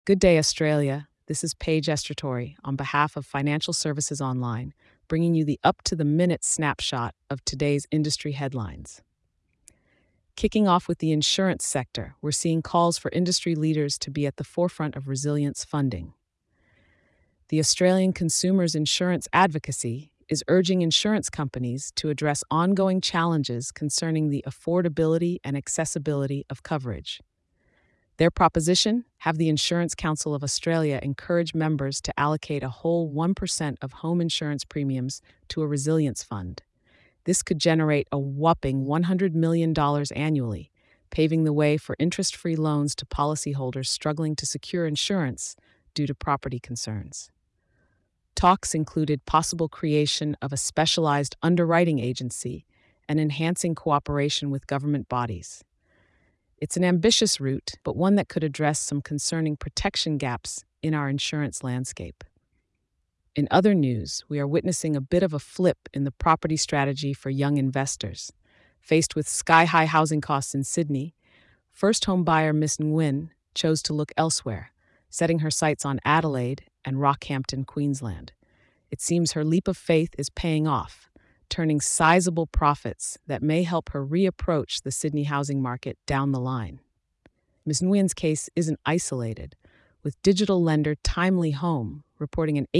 Good day, Australia. This is Paige Estratori on behalf of Financial Services Online, bringing you the up to the minute snapshot of today's industry headlines. Kicking off with the insurance sector, we're seeing calls for industry leaders to be at the forefront of resilience funding. The Australian Consumers Insurance Advocacy is urging insurance companies to address ongoing challenges concerning the affordability and accessibility of coverage. Their proposition: have the Insurance Council of Australia encourage members to allocate a whole 1% of home insurance premiums to a resilience fund. This could generate a whopping $100 million annually, paving the way for interest free loans to policyholders struggling to secure insurance due to property concerns. Talks included possible creation of a specialized underwriting agency and enhancing cooperation with government bodies. It's an ambitious route, but one that could address some concerning protection gaps in our insurance landscape. In other news, we are witnessing a bit of a flip in the property strategy for young investors. Faced with sky-high housing costs in Sydney, first home buyer Miss Nguyen chose to look elsewhere, setting her sights on Adelaide and Rockhampton, Queensland. It seems her leap of faith is paying off, turning sizable profits that may help her reapproach the Sydney housing market down the line. Ms. Nguyen's case isn't isolated, with digital lender Timely Home reporting an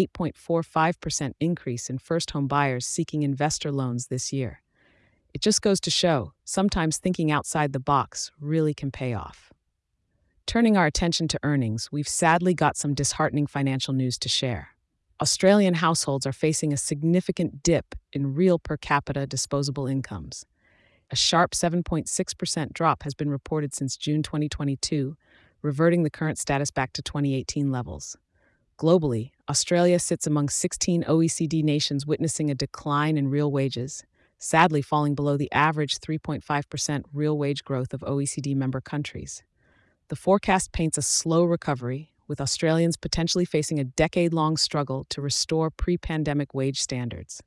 8.45% increase in first home buyers seeking investor loans this year. It just goes to show, sometimes thinking outside the box really can pay off. Turning our attention to earnings, we've sadly got some disheartening financial news to share. Australian households are facing a significant dip in real per capita disposable incomes. A sharp 7.6% drop has been reported since June 2022, reverting the current status back to 2018 levels. Globally, Australia sits among 16 OECD nations witnessing a decline in real wages, sadly falling below the average 3.5% real wage growth of OECD member countries. The forecast paints a slow recovery, with Australians potentially facing a decade-long struggle to restore pre-pandemic wage standards.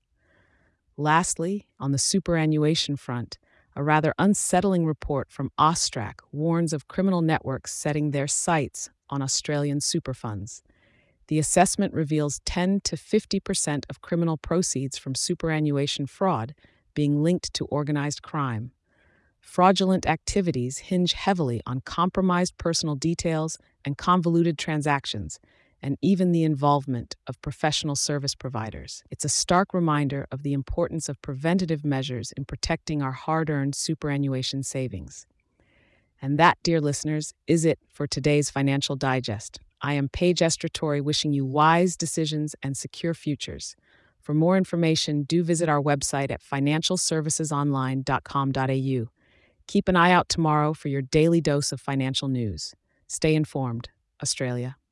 Lastly, on the superannuation front, a rather unsettling report from AUSTRAC warns of criminal networks setting their sights on Australian super funds. The assessment reveals 10 to 50% of criminal proceeds from superannuation fraud being linked to organized crime. Fraudulent activities hinge heavily on compromised personal details and convoluted transactions, and even the involvement of professional service providers. It's a stark reminder of the importance of preventative measures in protecting our hard-earned superannuation savings. And that, dear listeners, is it for today's Financial Digest. I am Paige Estratori, wishing you wise decisions and secure futures. For more information, do visit our website at financialservicesonline.com.au. Keep an eye out tomorrow for your daily dose of financial news. Stay informed, Australia.